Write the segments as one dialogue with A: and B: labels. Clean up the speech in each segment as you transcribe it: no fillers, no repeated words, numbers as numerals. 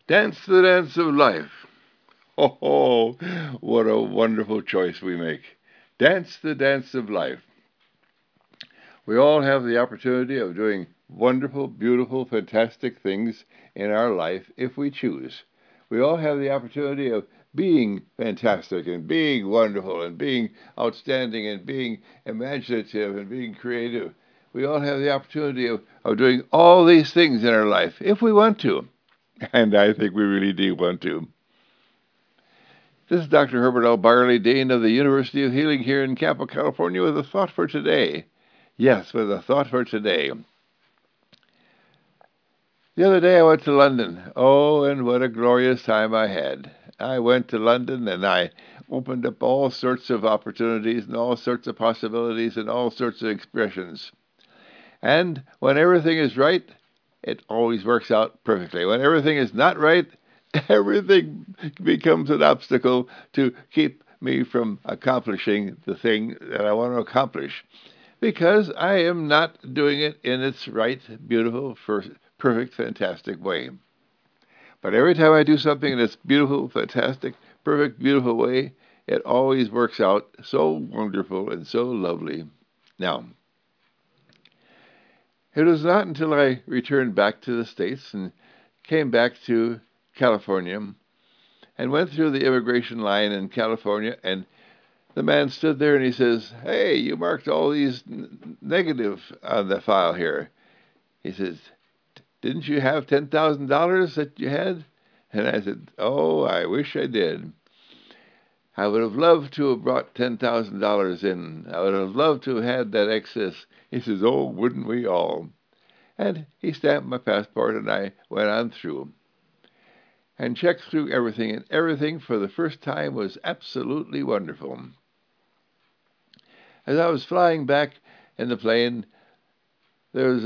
A: Dance the dance of life. Oh, what a wonderful choice we make. Dance the dance of life. We all have the opportunity of doing wonderful, beautiful, fantastic things in our life if we choose. We all have the opportunity of being fantastic and being wonderful and being outstanding and being imaginative and being creative. We all have the opportunity of doing all these things in our life if we want to. And I think we really do want to. This is Dr. Herbert L. Barley, Dean of the University of Healing here in Campo, California, with a thought for today. Yes, with a thought for today. The other day I went to London. Oh, and what a glorious time I had. I went to London and I opened up all sorts of opportunities and all sorts of possibilities and all sorts of expressions. And when everything is right, it always works out perfectly. When everything is not right, everything becomes an obstacle to keep me from accomplishing the thing that I want to accomplish because I am not doing it in its right, beautiful, perfect, fantastic way. But every time I do something in its beautiful, fantastic, perfect, beautiful way, it always works out so wonderful and so lovely. Now, it was not until I returned back to the States and came back to California and went through the immigration line in California, and the man stood there and he says, "Hey, you marked all these negative on the file here." He says, "Didn't you have $10,000 that you had?" And I said, "Oh, I wish I did. I would have loved to have brought $10,000 in. I would have loved to have had that excess." He says, "Oh, wouldn't we all?" And he stamped my passport and I went on through and checked through everything, and everything for the first time was absolutely wonderful. As I was flying back in the plane, there was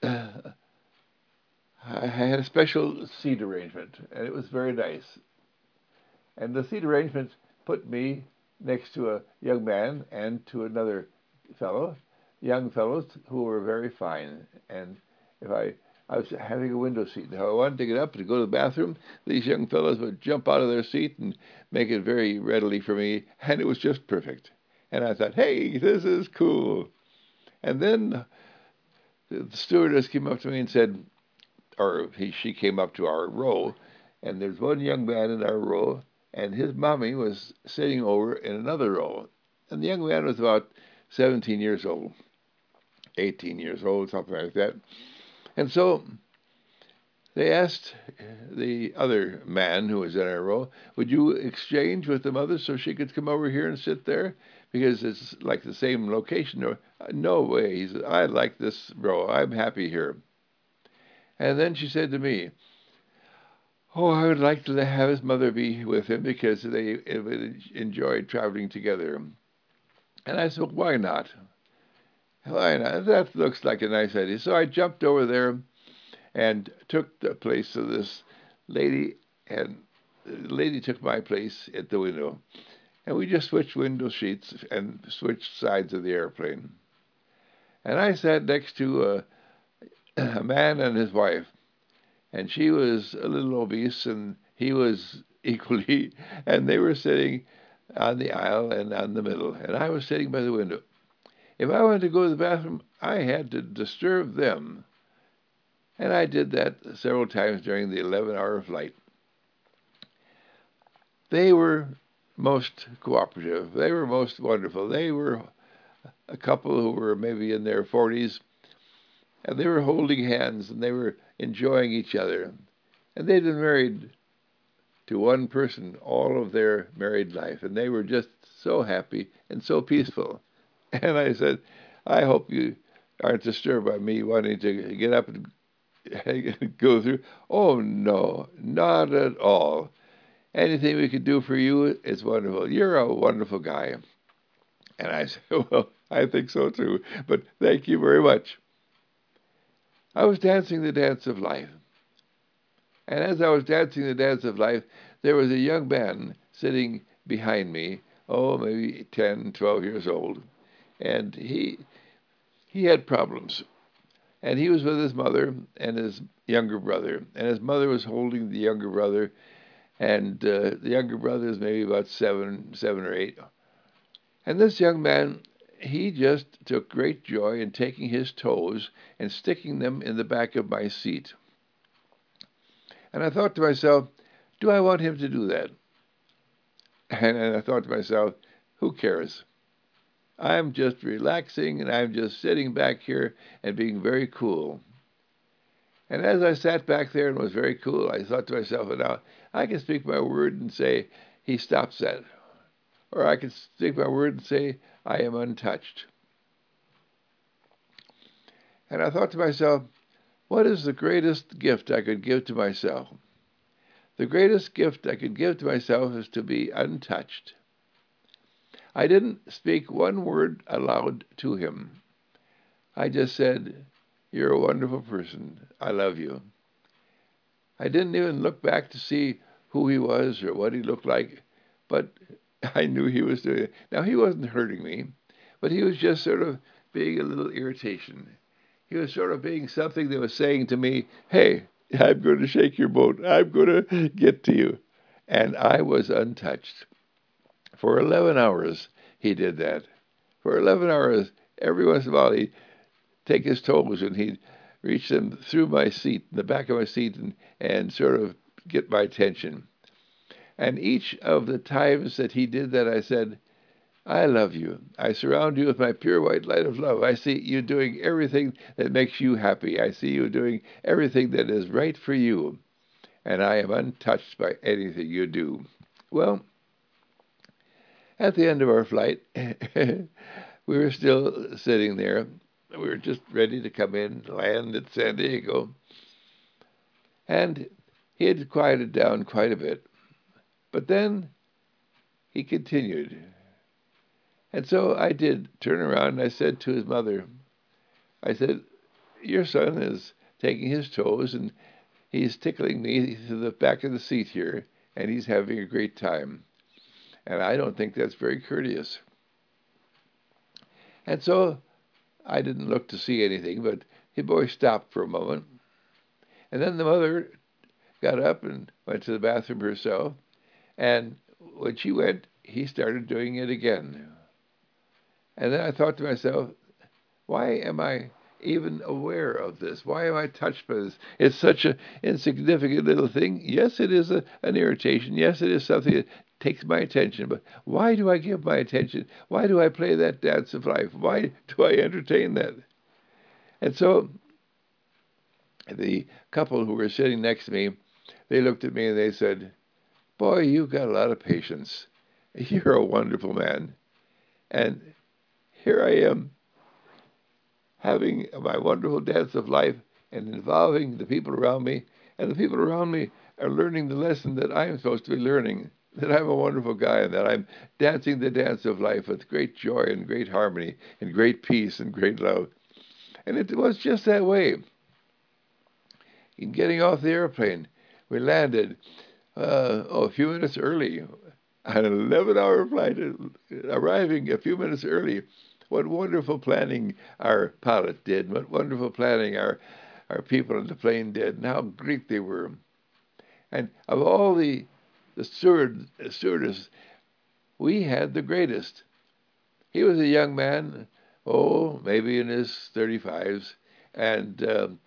A: I had a special seat arrangement, and it was very nice. And the seat arrangement put me next to a young man and to another fellow, young fellows who were very fine. And if I was having a window seat. If I wanted to get up and go to the bathroom, these young fellows would jump out of their seat and make it very readily for me, and it was just perfect. And I thought, hey, this is cool. And then the stewardess came up to me and said, she came up to our row, and there's one young man in our row, and his mommy was sitting over in another row. And the young man was about 17 years old, 18 years old, something like that. And so they asked the other man who was in our row, "Would you exchange with the mother so she could come over here and sit there? Because it's like the same location." Or, "No way." He said, "I like this row. I'm happy here." And then she said to me, "Oh, I would like to have his mother be with him because they enjoyed traveling together." And I said, "Why not? Why not? That looks like a nice idea." So I jumped over there and took the place of this lady, and the lady took my place at the window. And we just switched window seats and switched sides of the airplane. And I sat next to a man and his wife, and she was a little obese, and he was equally, and they were sitting on the aisle and on the middle, and I was sitting by the window. If I wanted to go to the bathroom, I had to disturb them, and I did that several times during the 11-hour flight. They were most cooperative. They were most wonderful. They were a couple who were maybe in their 40s, and they were holding hands, and they were enjoying each other. And they'd been married to one person all of their married life, and they were just so happy and so peaceful. And I said, "I hope you aren't disturbed by me wanting to get up and go through." "Oh, no, not at all. Anything we can do for you is wonderful. You're a wonderful guy." And I said, "Well, I think so too, but thank you very much." I was dancing the dance of life. And as I was dancing the dance of life, there was a young man sitting behind me, oh, maybe 10, 12 years old, and he had problems. And he was with his mother and his younger brother, and his mother was holding the younger brother, and the younger brother is maybe about seven or eight. And this young man, he just took great joy in taking his toes and sticking them in the back of my seat. And I thought to myself, do I want him to do that? And I thought to myself, who cares? I'm just relaxing and I'm just sitting back here and being very cool. And as I sat back there and was very cool, I thought to myself, now I can speak my word and say, he stops that. Or I can speak my word and say, I am untouched. And I thought to myself, what is the greatest gift I could give to myself? The greatest gift I could give to myself is to be untouched. I didn't speak one word aloud to him. I just said, you're a wonderful person. I love you. I didn't even look back to see who he was or what he looked like, but I knew he was doing it. Now, he wasn't hurting me, but he was just sort of being a little irritation. He was sort of being something that was saying to me, hey, I'm going to shake your boat. I'm going to get to you. And I was untouched. For 11 hours, he did that. For 11 hours, every once in a while, he'd take his toes and he'd reach them through my seat, the back of my seat, and sort of get my attention. And each of the times that he did that, I said, I love you. I surround you with my pure white light of love. I see you doing everything that makes you happy. I see you doing everything that is right for you. And I am untouched by anything you do. Well, at the end of our flight, we were still sitting there. We were just ready to come in, land at San Diego. And he had quieted down quite a bit. But then he continued. And so I did turn around and I said to his mother, I said, your son is taking his toes and he's tickling me to the back of the seat here and he's having a great time. And I don't think that's very courteous. And so I didn't look to see anything, but the boy stopped for a moment. And then the mother got up and went to the bathroom herself. And when she went, he started doing it again. And then I thought to myself, why am I even aware of this? Why am I touched by this? It's such an insignificant little thing. Yes, it is an irritation. Yes, it is something that takes my attention. But why do I give my attention? Why do I play that dance of life? Why do I entertain that? And so the couple who were sitting next to me, they looked at me and they said, boy, you've got a lot of patience. You're a wonderful man. And here I am, having my wonderful dance of life and involving the people around me, and the people around me are learning the lesson that I am supposed to be learning, that I'm a wonderful guy and that I'm dancing the dance of life with great joy and great harmony and great peace and great love. And it was just that way. In getting off the airplane, we landed a few minutes early, an 11-hour flight, arriving a few minutes early. What wonderful planning our pilot did. What wonderful planning our people on the plane did, and how great they were. And of all the stewardess, we had the greatest. He was a young man, maybe in his 35s, and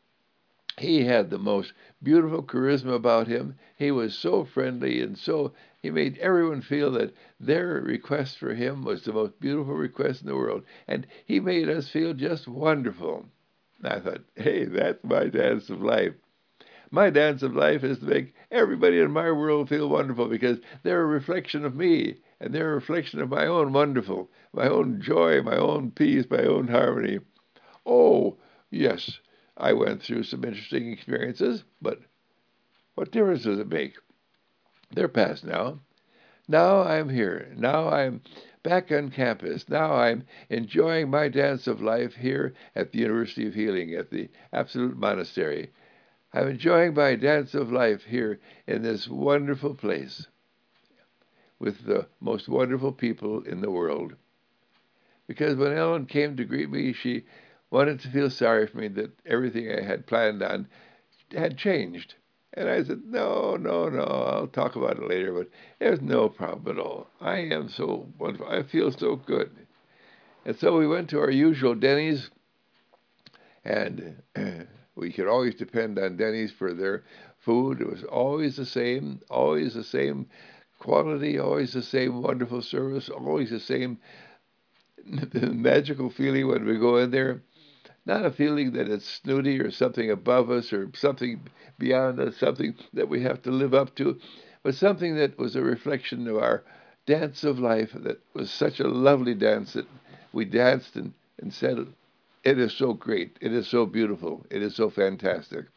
A: he had the most beautiful charisma about him. He was so friendly and he made everyone feel that their request for him was the most beautiful request in the world. And he made us feel just wonderful. And I thought, hey, that's my dance of life. My dance of life is to make everybody in my world feel wonderful because they're a reflection of me and they're a reflection of my own wonderful, my own joy, my own peace, my own harmony. Oh, yes. I went through some interesting experiences, but what difference does it make? They're past now. Now I'm here. Now I'm back on campus. Now I'm enjoying my dance of life here at the University of Healing, at the Absolute Monastery. I'm enjoying my dance of life here in this wonderful place with the most wonderful people in the world. Because when Ellen came to greet me, she wanted to feel sorry for me that everything I had planned on had changed. And I said, no, no, no, I'll talk about it later, but there's no problem at all. I am so wonderful. I feel so good. And so we went to our usual Denny's, and we could always depend on Denny's for their food. It was always the same quality, always the same wonderful service, always the same magical feeling when we go in there. Not a feeling that it's snooty or something above us or something beyond us, something that we have to live up to, but something that was a reflection of our dance of life that was such a lovely dance that we danced and said, it is so great, it is so beautiful, it is so fantastic.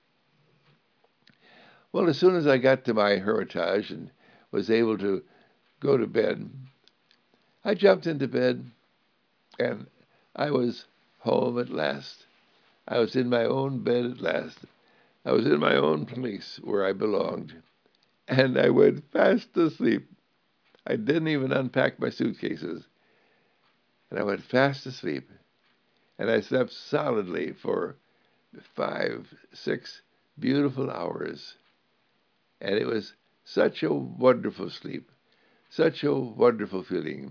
A: Well, as soon as I got to my hermitage and was able to go to bed, I jumped into bed and I was home at last. I was in my own bed at last. I was in my own place where I belonged. And I went fast asleep. I didn't even unpack my suitcases. And I went fast asleep. And I slept solidly for 5, 6 beautiful hours. And it was such a wonderful sleep, such a wonderful feeling.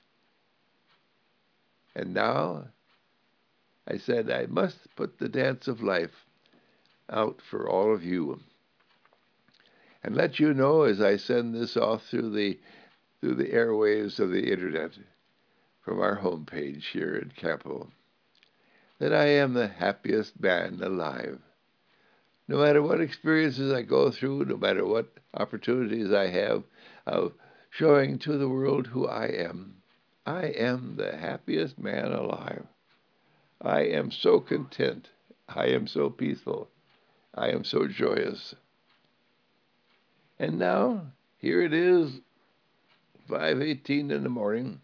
A: And now I said I must put the dance of life out for all of you and let you know as I send this off through the airwaves of the internet from our homepage here at Campo that I am the happiest man alive. No matter what experiences I go through, no matter what opportunities I have of showing to the world who I am the happiest man alive. I am so content. I am so peaceful. I am so joyous. And now, here it is, 5:18 in the morning,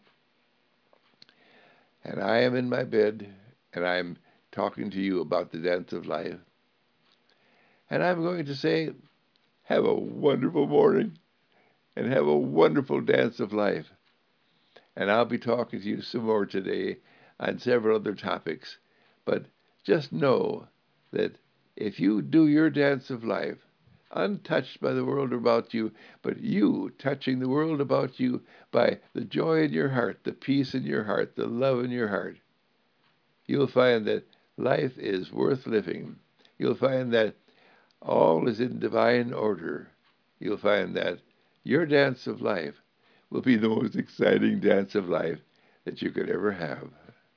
A: and I am in my bed, and I'm talking to you about the dance of life. And I'm going to say, have a wonderful morning, and have a wonderful dance of life. And I'll be talking to you some more today on several other topics. But just know that if you do your dance of life, untouched by the world about you, but you touching the world about you by the joy in your heart, the peace in your heart, the love in your heart, you'll find that life is worth living. You'll find that all is in divine order. You'll find that your dance of life will be the most exciting dance of life that you could ever have.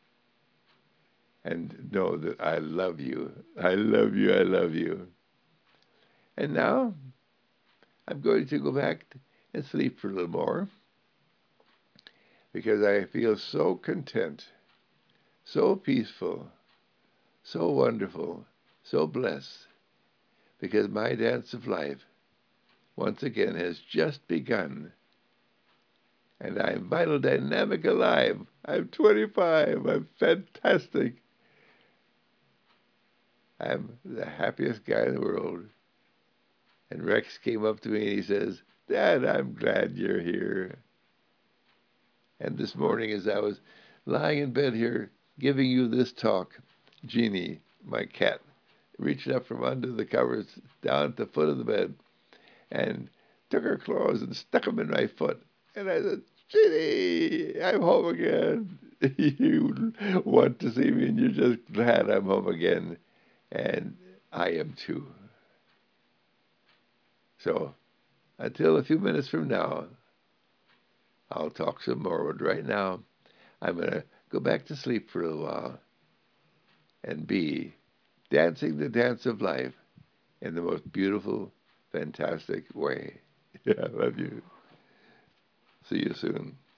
A: And know that I love you. I love you. I love you. And now I'm going to go back and sleep for a little more because I feel so content, so peaceful, so wonderful, so blessed because my dance of life once again has just begun. And I'm vital, dynamic, alive. I'm 25. I'm fantastic. I'm the happiest guy in the world. And Rex came up to me and he says, Dad, I'm glad you're here. And this morning, as I was lying in bed here giving you this talk, Jeannie, my cat, reached up from under the covers down at the foot of the bed and took her claws and stuck them in my foot. And I said, Jeannie, I'm home again. You want to see me and you're just glad I'm home again. And I am too. So until a few minutes from now, I'll talk some more. But right now, I'm going to go back to sleep for a little while and be dancing the dance of life in the most beautiful, fantastic way. Yeah, I love you. See you soon.